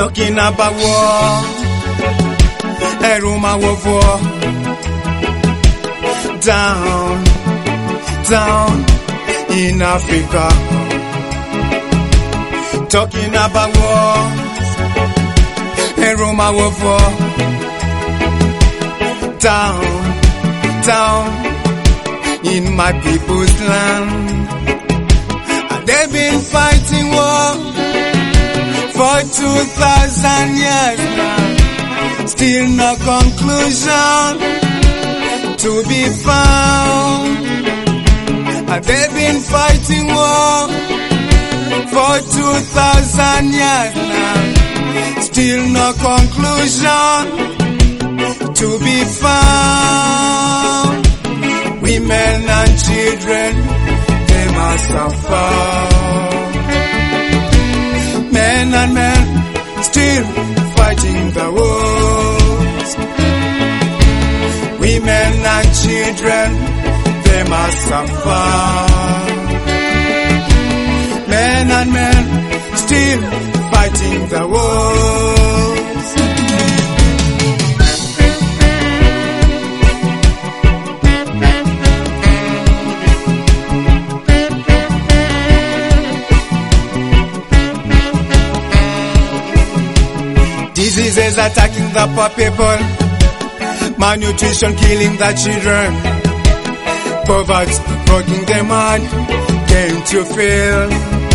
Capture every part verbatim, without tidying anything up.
talking about war, a rumor of war. Down, down in Africa, talking about war, a rumor of war. Down, down in my people's land, and they've been fighting war for two thousand years now. Still no conclusion to be found. And they've been fighting war for two thousand years now. Still no conclusion to be found. Women and children, they must suffer. Men and men still fighting the wars. Women and children, they must suffer. Men and men still fighting the wars. Diseases attacking the poor people, malnutrition killing the children, poverty broken their mind, came to fail.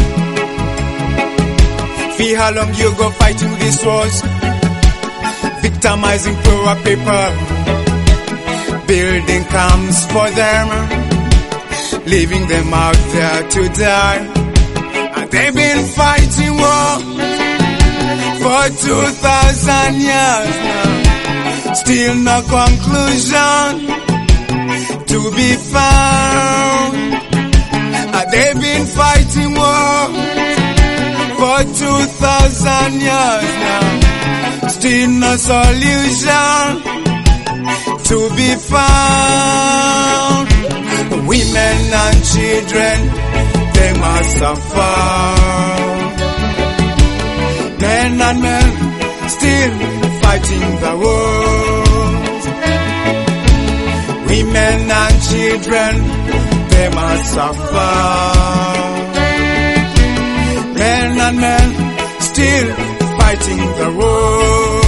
See how long you go fighting these wars, victimizing poor people, building camps for them, leaving them out there to die. And they've been fighting war for two thousand years now. Still no conclusion to be found. And they've been fighting war for two thousand years now. Still no solution to be found. Women and children, they must suffer. Men and men still fighting the wars. Women and children, they must suffer. Men and men still fighting the wars.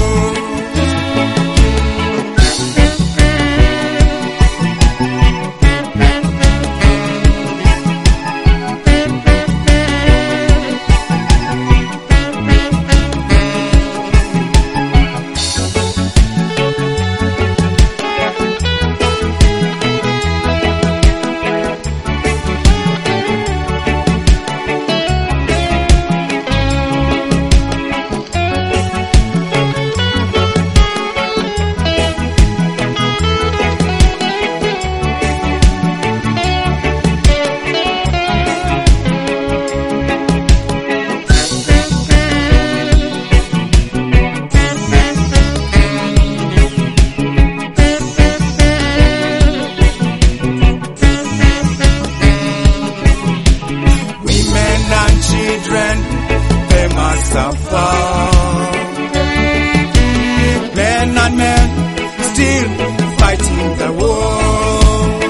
Men and men still fighting the wars.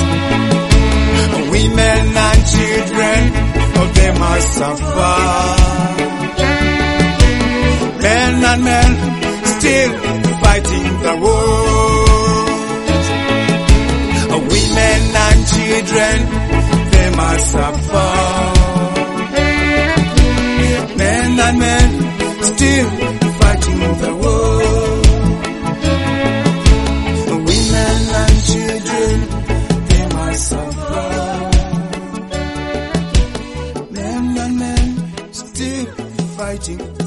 Women and children, oh, they must suffer. Men and men still fighting the wars. Women and children, they must suffer. Men and men still fighting the war. Women and children, they must suffer. Men and men still fighting.